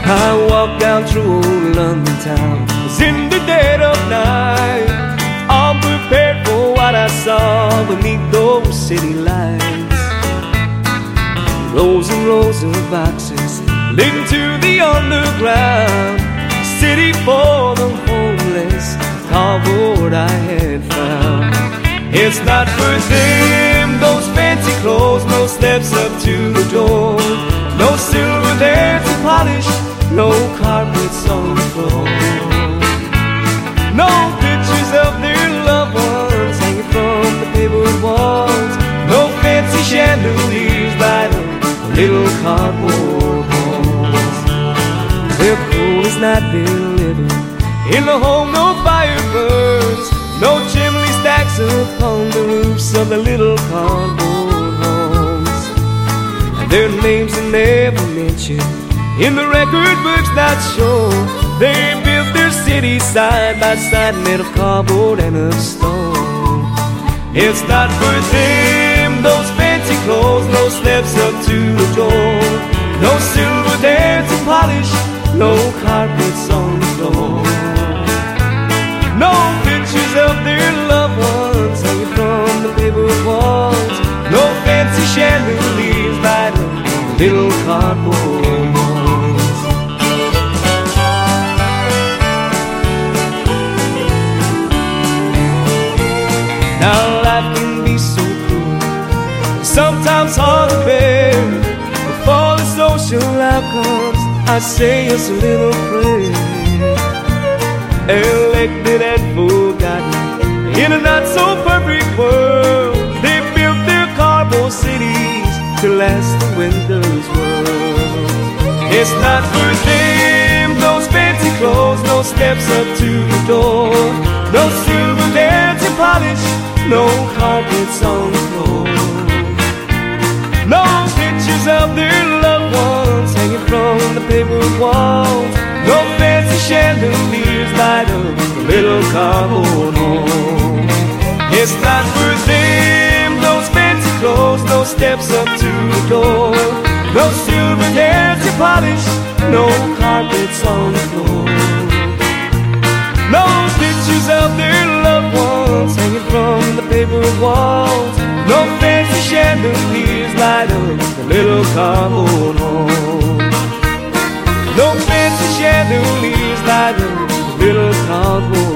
I walked down through old London town. It was in the dead of night, unprepared for what I saw beneath those city lights. Rows and rows of boxes leading to the underground, city for the homeless, cardboard I had found. It's not for them, those fancy clothes, no steps up to the door, no silver there to polish, no carpets on the floor, no pictures of their loved ones hanging from the papered walls, no fancy chandeliers light up little cardboard walls. Their cool is not their living, in the home no fire burns, no chimney stacks upon the roofs of the little cardboard homes. And their names are never mentioned in the record books that show they built their city side by side, made of cardboard and of stone. It's not for them, those fancy clothes, no steps up to the door, no silver there to polish, no carpets on the floor, no pictures of their loved ones hanging from the papered walls, no fancy chandeliers light up little cardboard walls. Now life can be so cruel, sometimes hard to bear. Before the social outcomes, I say us a little prayer. Elected and forgotten in a not so perfect world, they built their cardboard cities to last the winter's world. It's not for them, those fancy clothes, no steps up to the door, no silver there to polish, no carpets on the floor, no pictures of their loved ones hanging from the papered walls, no fancy chandeliers light up the little cardboard home. It's not for them, those fancy clothes, no steps up to the door, no silver there to polish, no carpets on the floor, no pictures of their loved ones hanging from the papered walls, no fancy chandeliers light up the little cardboard home, no fancy chandeliers light up the little cardboard